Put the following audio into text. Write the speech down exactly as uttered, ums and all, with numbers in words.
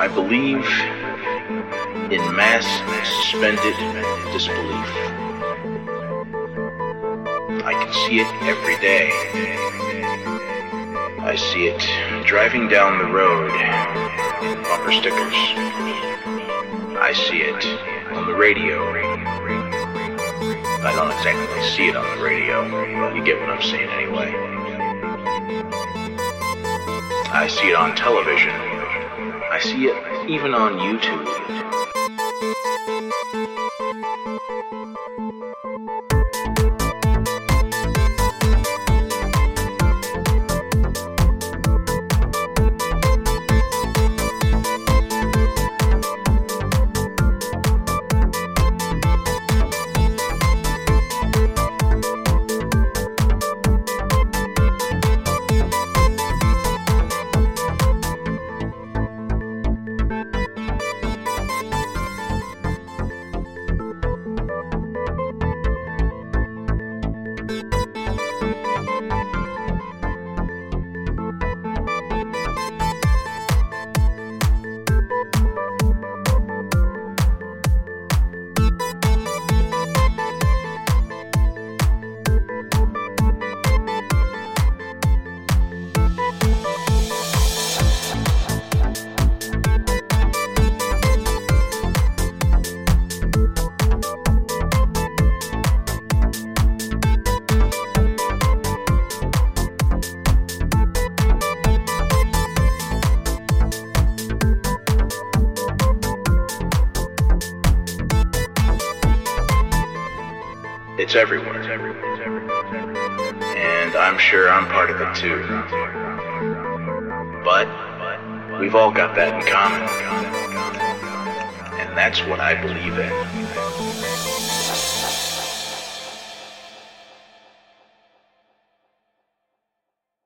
I believe in mass suspended disbelief. I can see it every day. I see it driving down the road in bumper stickers. I see it on the radio. I don't exactly see it on the radio, but you get what I'm saying anyway. I see it on television. I see it even on YouTube. It's everywhere. And I'm sure I'm part of it too. But we've all got that in common. And that's what I believe in.